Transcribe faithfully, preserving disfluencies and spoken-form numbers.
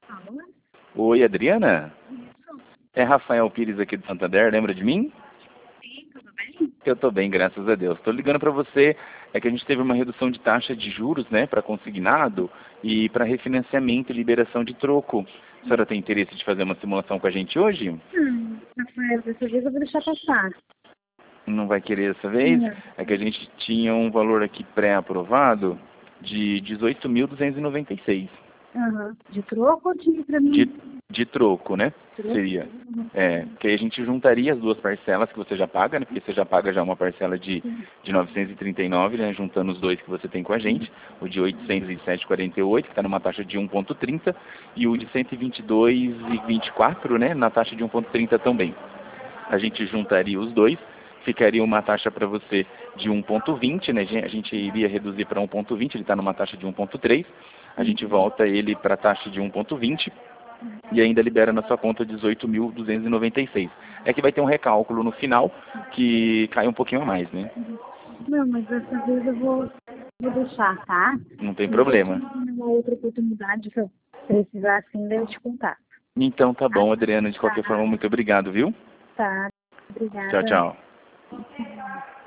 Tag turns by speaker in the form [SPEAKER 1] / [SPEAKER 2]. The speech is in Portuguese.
[SPEAKER 1] Alô?
[SPEAKER 2] Oi, Adriana?
[SPEAKER 1] Isso.
[SPEAKER 2] É Rafael Pires aqui do Santander, lembra de mim?
[SPEAKER 1] Sim, tudo bem?
[SPEAKER 2] Eu tô bem, graças a Deus. Tô ligando para você, é que a gente teve uma redução de taxa de juros, né, para consignado e para refinanciamento e liberação de troco. A senhora tem interesse de fazer uma simulação com a gente hoje?
[SPEAKER 1] Hum, Rafael, dessa vez eu vou deixar passar.
[SPEAKER 2] Não vai querer dessa vez?
[SPEAKER 1] Não.
[SPEAKER 2] É que a gente tinha um valor aqui pré-aprovado de dezoito mil duzentos e noventa e seis.
[SPEAKER 1] Aham. De troco ou de pra
[SPEAKER 2] De,
[SPEAKER 1] mim?
[SPEAKER 2] de troco, né?
[SPEAKER 1] Troco?
[SPEAKER 2] Seria.
[SPEAKER 1] Uhum.
[SPEAKER 2] É, que aí a gente juntaria as duas parcelas que você já paga, né? Porque você já paga já uma parcela de,
[SPEAKER 1] Sim.
[SPEAKER 2] de novecentos e trinta e nove, né? Juntando os dois que você tem com a gente. O de oitocentos e sete vírgula quarenta e oito, que está numa taxa de um vírgula trinta, e o de cento e vinte e dois vírgula vinte e quatro, né? Na taxa de um vírgula trinta também. A gente juntaria os dois, ficaria uma taxa para você de um vírgula vinte, né? A gente iria reduzir para um vírgula vinte, ele está numa taxa de um vírgula três. A gente volta ele para a taxa de um vírgula vinte e ainda libera na sua conta dezoito mil duzentos e noventa e seis. É que vai ter um recálculo no final que cai um pouquinho a mais, né?
[SPEAKER 1] Não, mas dessa vez eu vou, vou deixar, tá?
[SPEAKER 2] Não tem
[SPEAKER 1] Se eu
[SPEAKER 2] problema.
[SPEAKER 1] tiver uma outra oportunidade, se eu precisar assim, daí eu te contar.
[SPEAKER 2] Então tá
[SPEAKER 1] Ah,
[SPEAKER 2] bom, Adriana. De qualquer
[SPEAKER 1] tá.
[SPEAKER 2] forma, muito obrigado, viu?
[SPEAKER 1] Tá.
[SPEAKER 2] Tchau,
[SPEAKER 1] Obrigada.
[SPEAKER 2] tchau.